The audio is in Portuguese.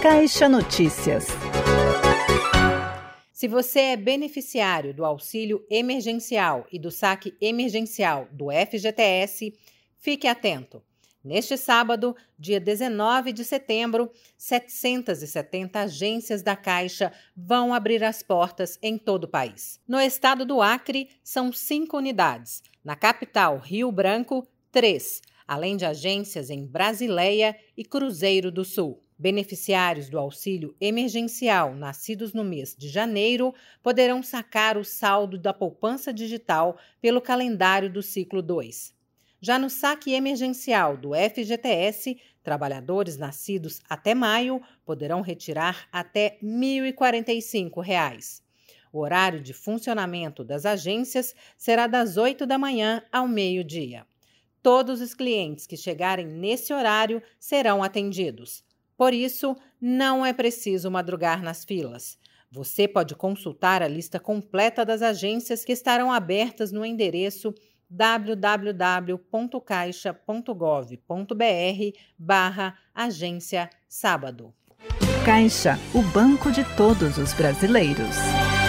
Caixa Notícias. Se você é beneficiário do auxílio emergencial e do saque emergencial do FGTS, fique atento. Neste sábado, dia 19 de setembro, 770 agências da Caixa vão abrir as portas em todo o país. No estado do Acre, são 5 unidades. Na capital, Rio Branco, 3, além de agências em Brasileia e Cruzeiro do Sul. Beneficiários do auxílio emergencial nascidos no mês de janeiro poderão sacar o saldo da poupança digital pelo calendário do ciclo 2. Já no saque emergencial do FGTS, trabalhadores nascidos até maio poderão retirar até R$ 1.045. O horário de funcionamento das agências será das 8 da manhã ao meio-dia. Todos os clientes que chegarem nesse horário serão atendidos. Por isso, não é preciso madrugar nas filas. Você pode consultar a lista completa das agências que estarão abertas no endereço www.caixa.gov.br/agência sábado. Caixa, o banco de todos os brasileiros.